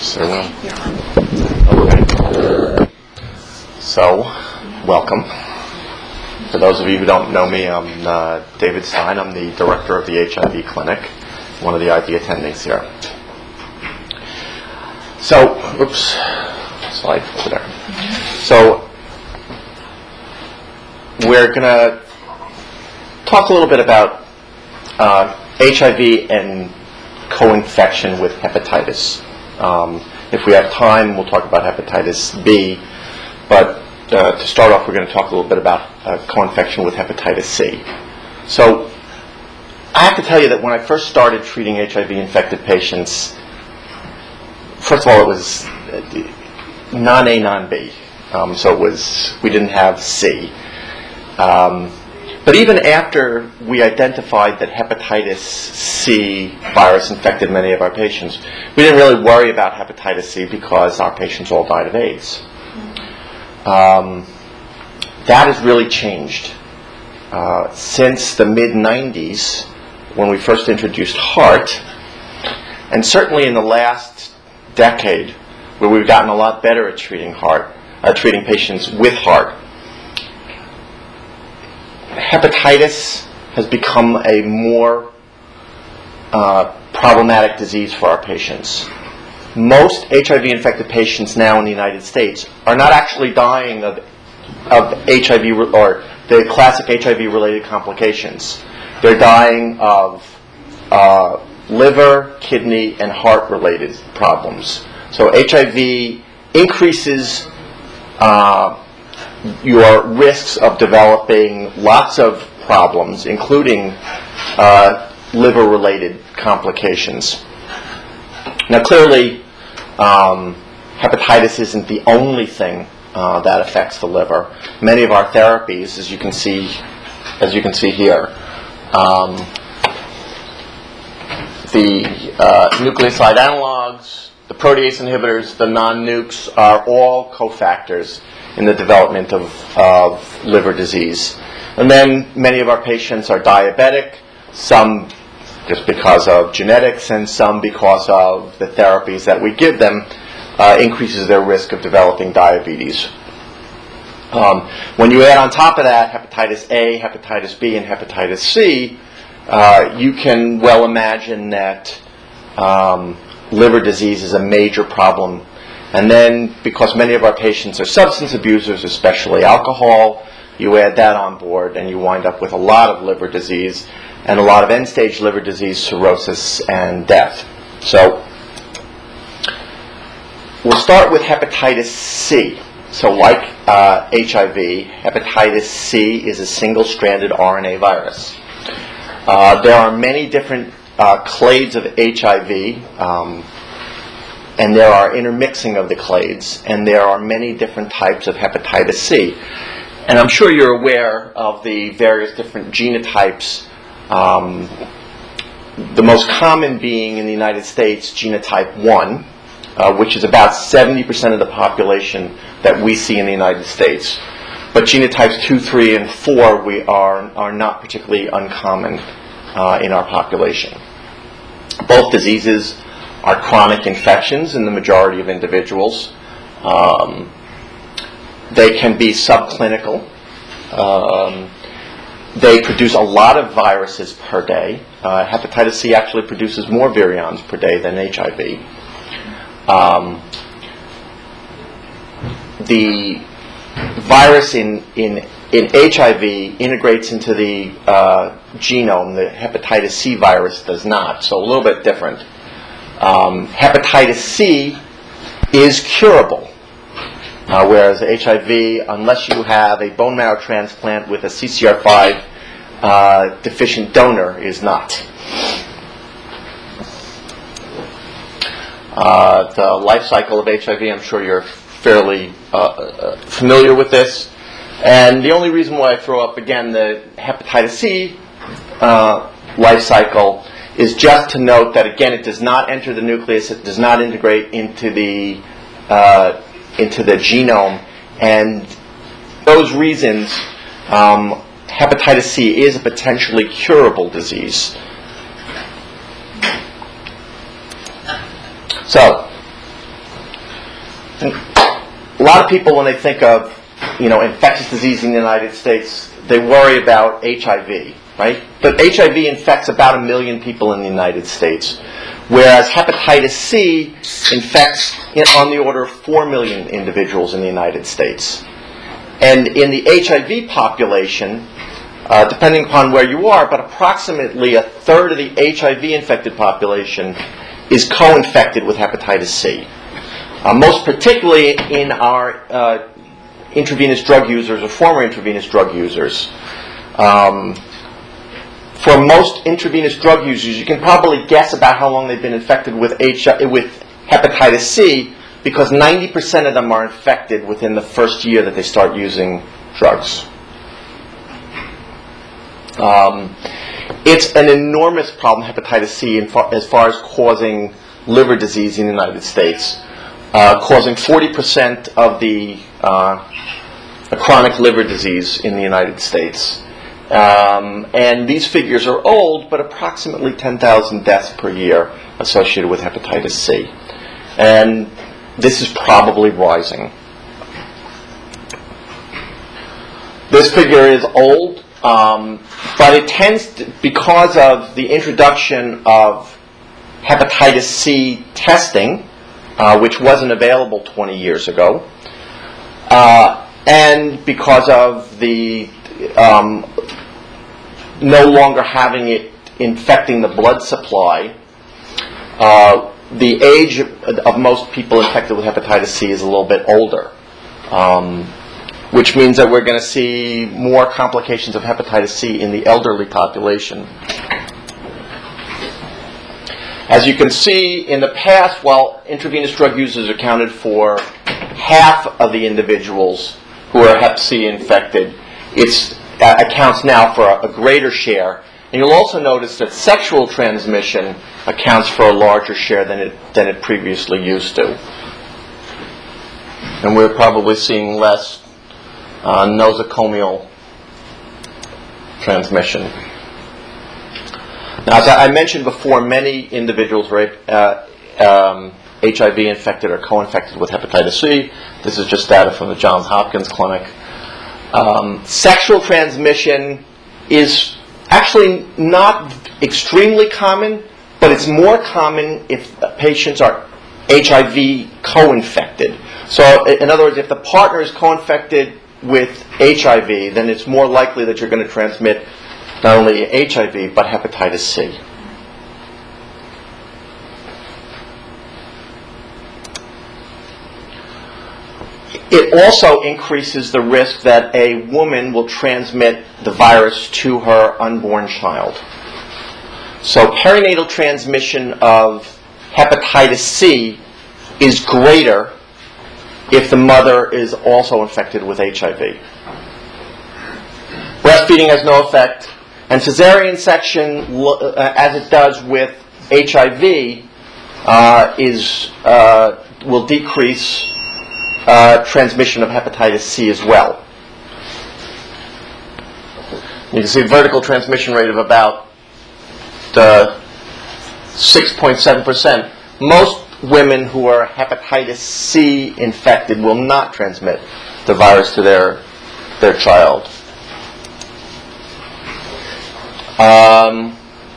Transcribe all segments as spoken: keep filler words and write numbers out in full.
So, okay. So, welcome. For those of you who don't know me, I'm uh, David Stein. I'm the director of the H I V clinic, one of the I V attendings here. So, oops, slide over there. So, we're going to talk a little bit about uh, H I V and co-infection with hepatitis. Um, if we have time, we'll talk about hepatitis B. But uh, to start off, we're going to talk a little bit about uh, co-infection with hepatitis C. So I have to tell you that when I first started treating H I V-infected patients, first of all, it was non-A, non-B. Um, so it was, we didn't have C. Um, But even after we identified that hepatitis C virus infected many of our patients, we didn't really worry about hepatitis C because our patients all died of AIDS. Um, that has really changed. Uh, since the mid nineties, when we first introduced HAART, and certainly in the last decade, where we've gotten a lot better at treating HAART, uh, treating patients with HAART, hepatitis has become a more uh, problematic disease for our patients. Most H I V-infected patients now in the United States are not actually dying of, of H I V re- or the classic H I V-related complications. They're dying of uh, liver, kidney, and heart-related problems. So H I V increases uh, your risks of developing lots of problems, including uh, liver-related complications. Now, clearly, um, hepatitis isn't the only thing uh, that affects the liver. Many of our therapies, as you can see, as you can see here, um, the uh, nucleoside analogs, the protease inhibitors, the non-nukes are all cofactors in the development of, of liver disease. And then many of our patients are diabetic, some just because of genetics and some because of the therapies that we give them uh, increases their risk of developing diabetes. Um, when you add on top of that hepatitis A, hepatitis B, and hepatitis C, uh, you can well imagine that um, liver disease is a major problem. And then, because many of our patients are substance abusers, especially alcohol, you add that on board and you wind up with a lot of liver disease and a lot of end-stage liver disease, cirrhosis, and death. So, we'll start with hepatitis C. So, like uh, H I V, hepatitis C is a single-stranded R N A virus. Uh, there are many different uh, clades of H I V. Um, And there are intermixing of the clades, and there are many different types of hepatitis C. And I'm sure you're aware of the various different genotypes, um, the most common being in the United States genotype one, uh, which is about seventy percent of the population that we see in the United States. But genotypes two, three, and four we are, are not particularly uncommon uh, in our population. Both diseases are chronic infections in the majority of individuals. Um, they can be subclinical. Um, they produce a lot of viruses per day. Uh, hepatitis C actually produces more virions per day than H I V. Um, the virus in, in, in H I V integrates into the uh, genome. The hepatitis C virus does not, so a little bit different. Um, hepatitis C is curable, uh, whereas H I V, unless you have a bone marrow transplant with a C C R five uh, deficient donor, is not. Uh, the life cycle of H I V, I'm sure you're fairly uh, uh, familiar with this. And the only reason why I throw up, again, the hepatitis C uh, life cycle is just to note that, again, it does not enter the nucleus, it does not integrate into the uh, into the genome, and those reasons, um, hepatitis C is a potentially curable disease. So, A lot of people, when they think of, you know, infectious disease in the United States, they worry about H I V, right? But H I V infects about a million people in the United States, whereas hepatitis C infects on the order of four million individuals in the United States. And in the H I V population, uh, depending upon where you are, but approximately a third of the H I V-infected population is co-infected with hepatitis C. Uh, most particularly in our uh, intravenous drug users or former intravenous drug users. Um, for most intravenous drug users, you can probably guess about how long they've been infected with H- with hepatitis C, because ninety percent of them are infected within the first year that they start using drugs. Um, it's an enormous problem, hepatitis C, in far, as far as causing liver disease in the United States, uh, causing forty percent of the uh, chronic liver disease in the United States. Um, and these figures are old, but approximately ten thousand deaths per year associated with hepatitis C. And this is probably rising. This figure is old, um, but it tends to, because of the introduction of hepatitis C testing, uh, which wasn't available twenty years ago, uh, and because of the um, no longer having it infecting the blood supply, uh, the age of most people infected with hepatitis C is a little bit older, um, which means that we're going to see more complications of hepatitis C in the elderly population. As you can see, in the past, while intravenous drug users accounted for half of the individuals who are hep C infected, it uh, accounts now for a, a greater share. And you'll also notice that sexual transmission accounts for a larger share than it than it previously used to. And we're probably seeing less uh, nosocomial transmission. Now, as I mentioned before, many individuals are uh, um, H I V infected or co-infected with hepatitis C. This is just data from the Johns Hopkins Clinic. Um, sexual transmission is actually not extremely common, but it's more common if patients are H I V co-infected. So, in other words, if the partner is co-infected with H I V, then it's more likely that you're going to transmit not only H I V, but hepatitis C. It also increases the risk that a woman will transmit the virus to her unborn child. So perinatal transmission of hepatitis C is greater if the mother is also infected with H I V. Breastfeeding has no effect, and cesarean section, uh, as it does with H I V, uh, is uh, will decrease uh, transmission of hepatitis C as well. You can see a vertical transmission rate of about uh, six point seven percent. Most women who are hepatitis C infected will not transmit the virus to their their child. Um,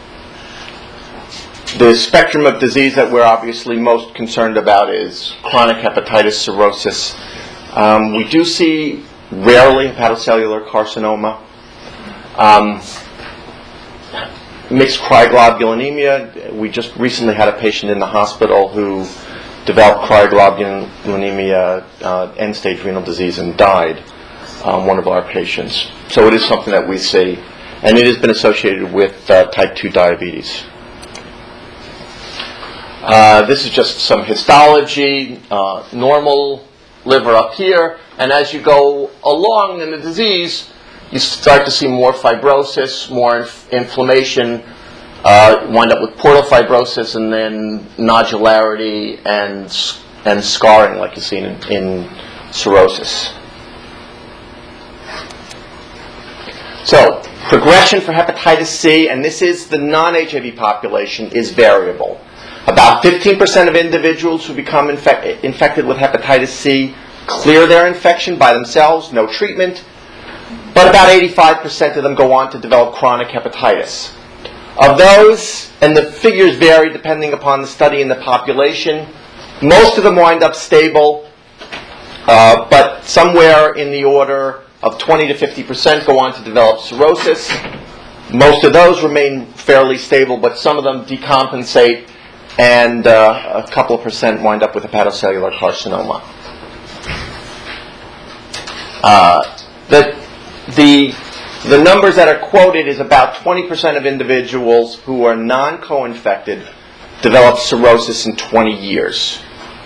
the spectrum of disease that we're obviously most concerned about is chronic hepatitis cirrhosis. Um, we do see rarely hepatocellular carcinoma. Um, mixed cryoglobulinemia. We just recently had a patient in the hospital who developed cryoglobulinemia, uh, end-stage renal disease, and died. Um, one of our patients. So it is something that we see. And it has been associated with uh, type two diabetes. Uh, this is just some histology, uh, normal liver up here, and as you go along in the disease, you start to see more fibrosis, more inf- inflammation, uh, wind up with portal fibrosis, and then nodularity and and scarring, like you see in, in cirrhosis. So, progression for hepatitis C, and this is the non-H I V population, is variable. About fifteen percent of individuals who become infec- infected with hepatitis C clear their infection by themselves, no treatment. But about eighty-five percent of them go on to develop chronic hepatitis. Of those, and the figures vary depending upon the study and the population, most of them wind up stable, uh, but somewhere in the order of twenty to fifty percent go on to develop cirrhosis. Most of those remain fairly stable, but some of them decompensate, and uh, a couple of percent wind up with hepatocellular carcinoma. Uh, the, the, the numbers that are quoted is about twenty percent of individuals who are non-co-infected develop cirrhosis in twenty years.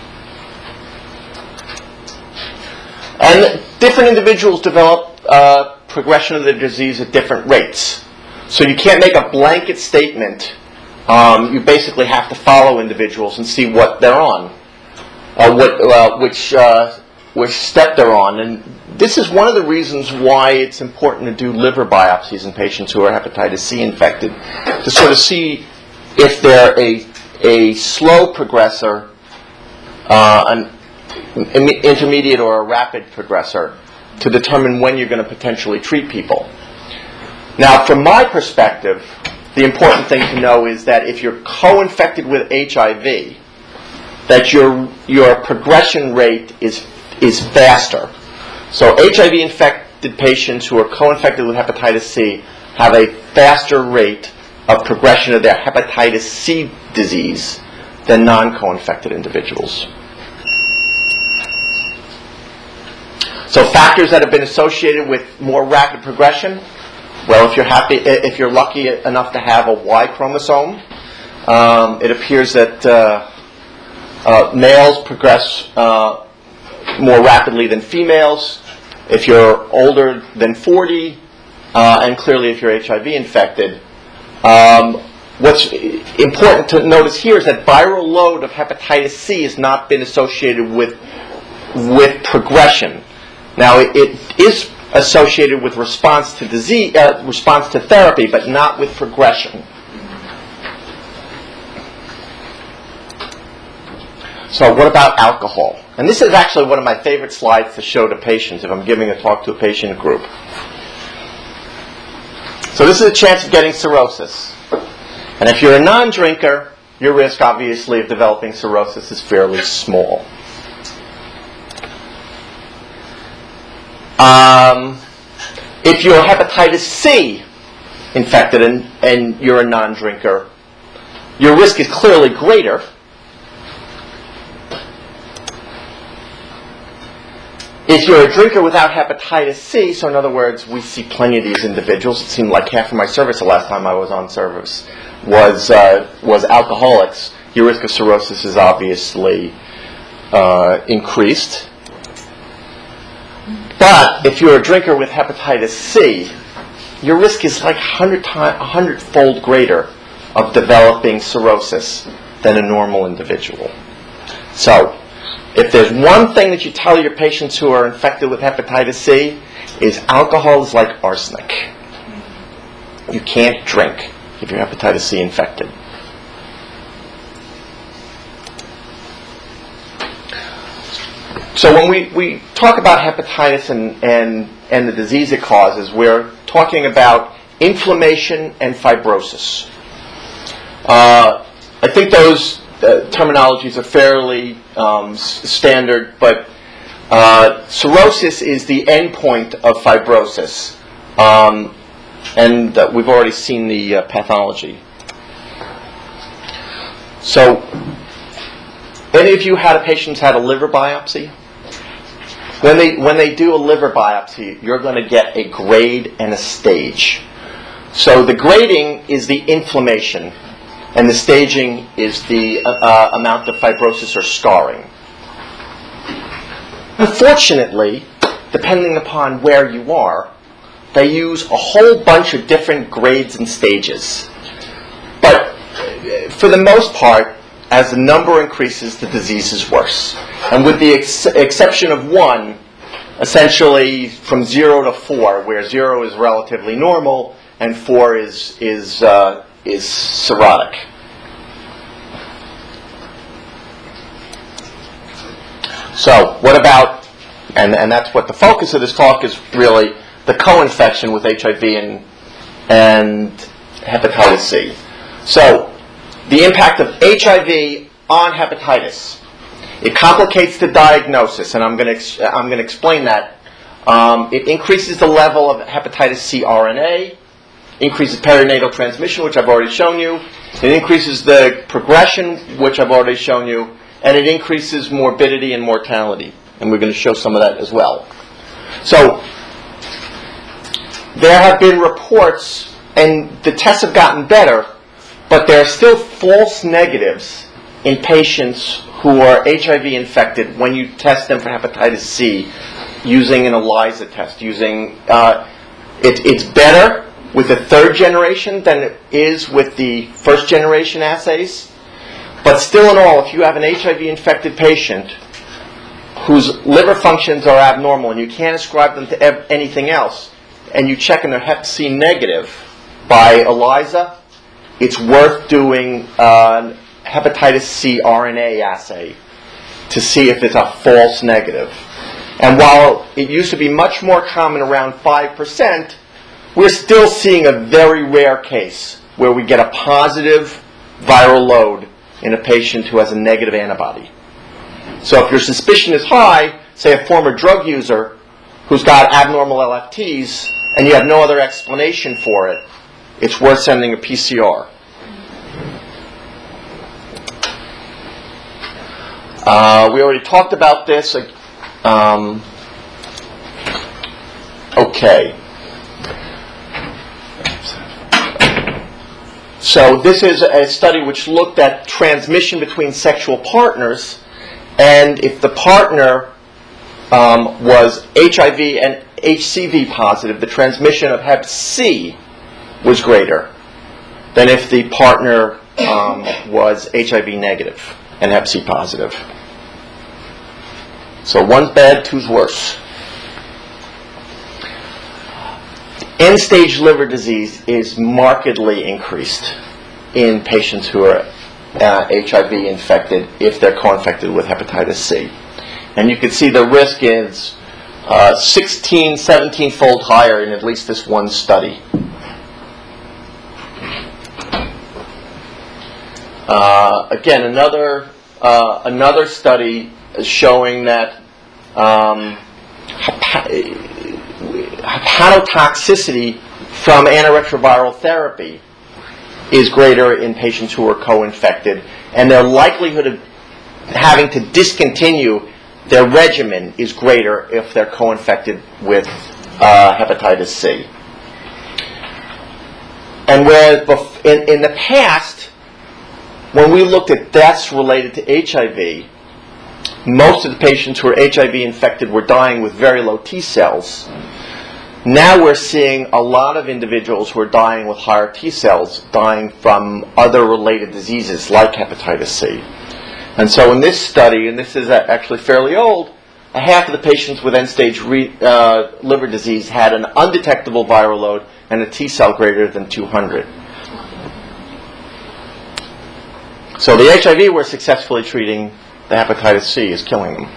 And different individuals develop uh, progression of the disease at different rates. So you can't make a blanket statement. Um, you basically have to follow individuals and see what they're on, uh, what, uh, which, uh, which step they're on. And this is one of the reasons why it's important to do liver biopsies in patients who are hepatitis C infected, to sort of see if they're a, a slow progressor, uh, an intermediate or a rapid progressor, to determine when you're going to potentially treat people. Now, from my perspective, the important thing to know is that if you're co-infected with H I V, that your your progression rate is is faster. So H I V-infected patients who are co-infected with hepatitis C have a faster rate of progression of their hepatitis C disease than non-co-infected individuals. So factors that have been associated with more rapid progression. Well, if you're happy, if you're lucky enough to have a Y chromosome, um, it appears that uh, uh, males progress uh, more rapidly than females. If you're older than forty, uh, and clearly if you're H I V infected, um, what's important to notice here is that viral load of hepatitis C has not been associated with with progression. Now, it, it is associated with response to disease, uh, response to therapy, but not with progression. So what about alcohol? And this is actually one of my favorite slides to show to patients if I'm giving a talk to a patient group. So this is a chance of getting cirrhosis. And if you're a non-drinker, your risk, obviously, of developing cirrhosis is fairly small. Um, if you're hepatitis C infected and, and you're a non-drinker, your risk is clearly greater. If you're a drinker without hepatitis C, so in other words, we see plenty of these individuals. It seemed like half of my service the last time I was on service was uh, was alcoholics. Your risk of cirrhosis is obviously uh, increased. But if you're a drinker with hepatitis C, your risk is like one hundred time, one hundred fold greater of developing cirrhosis than a normal individual. So, if there's one thing that you tell your patients who are infected with hepatitis C, is alcohol is like arsenic. You can't drink if you're hepatitis C infected. So when we, we talk about hepatitis and, and, and the disease it causes, we're talking about inflammation and fibrosis. Uh, I think those uh, terminologies are fairly um, s- standard, but uh, cirrhosis is the endpoint of fibrosis. Um, and uh, we've already seen the uh, pathology. So, any of you had a patient had a liver biopsy? When they when they do a liver biopsy, you're going to get a grade and a stage. So the grading is the inflammation, and the staging is the uh, amount of fibrosis or scarring. Unfortunately, depending upon where you are, they use a whole bunch of different grades and stages. But for the most part, as the number increases, the disease is worse. And with the ex- exception of one, essentially from zero to four, where zero is relatively normal and four is is uh, is cirrhotic. So what about, and, and that's what the focus of this talk is really, the co-infection with H I V and, and hepatitis C. So the impact of H I V on hepatitis. It complicates the diagnosis, and I'm going to I'm going to explain that. Um, it increases the level of hepatitis C R N A, increases perinatal transmission, which I've already shown you. It increases the progression, which I've already shown you, and it increases morbidity and mortality, and we're going to show some of that as well. So there have been reports, and the tests have gotten better, but there are still false negatives in patients who are H I V infected when you test them for hepatitis C using an ELISA test. Using uh, it, it's better with the third generation than it is with the first generation assays. But still in all, if you have an H I V infected patient whose liver functions are abnormal and you can't ascribe them to ev- anything else, and you check and they're hep C negative by ELISA, it's worth doing uh, hepatitis C R N A assay to see if it's a false negative. And while it used to be much more common, around five percent, we're still seeing a very rare case where we get a positive viral load in a patient who has a negative antibody. So if your suspicion is high, say a former drug user who's got abnormal L F Ts, and you have no other explanation for it, it's worth sending a P C R. Uh, we already talked about this. Um, okay. So this is a study which looked at transmission between sexual partners, and if the partner um, was H I V and H C V positive, the transmission of hep C was greater than if the partner um, was H I V negative and hep C positive. So one's bad, two's worse. End-stage liver disease is markedly increased in patients who are uh, H I V infected if they're co-infected with hepatitis C. And you can see the risk is uh, sixteen, seventeen-fold higher in at least this one study. Uh, again, another uh, another study is showing that um, hepatotoxicity from antiretroviral therapy is greater in patients who are co-infected, and their likelihood of having to discontinue their regimen is greater if they're co-infected with uh, hepatitis C. And whereas bef- in, in the past, when we looked at deaths related to H I V, most of the patients who were H I V infected were dying with very low T cells. Now we're seeing a lot of individuals who are dying with higher T cells, dying from other related diseases like hepatitis C. And so in this study, and this is actually fairly old, a half of the patients with end-stage re, uh, liver disease had an undetectable viral load and a T cell greater than two hundred. So the H I V we're successfully treating, the hepatitis C is killing them.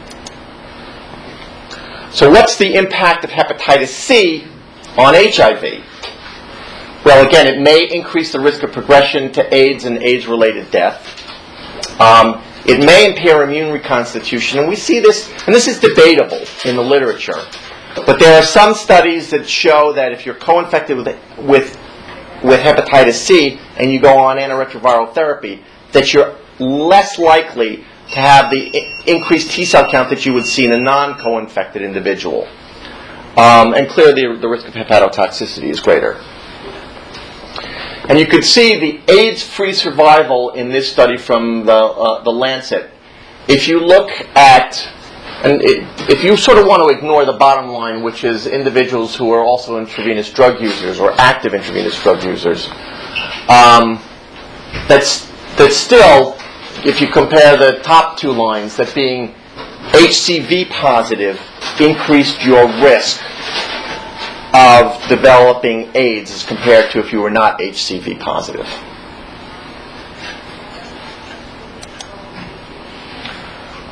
So what's the impact of hepatitis C on H I V? Well, again, it may increase the risk of progression to AIDS and AIDS-related death. Um, it may impair immune reconstitution, and we see this, and this is debatable in the literature. But there are some studies that show that if you're co-infected with, with, with hepatitis C and you go on antiretroviral therapy, that you're less likely to have the I- increased T cell count that you would see in a non-co-infected individual. Um, and clearly the, the risk of hepatotoxicity is greater. And you can see the AIDS-free survival in this study from the, uh, the Lancet. If you look at, and it, if you sort of want to ignore the bottom line, which is individuals who are also intravenous drug users or active intravenous drug users, um, that's, that's still, if you compare the top two lines, that being H C V positive increased your risk of developing AIDS as compared to if you were not H C V positive.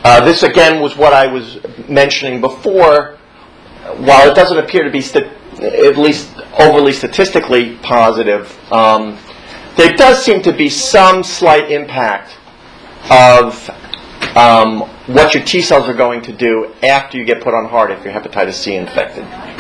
Uh, this again was what I was mentioning before. While it doesn't appear to be st- at least overly statistically positive, um, there does seem to be some slight impact of um, what your T cells are going to do after you get put on HAART if you're hepatitis C infected.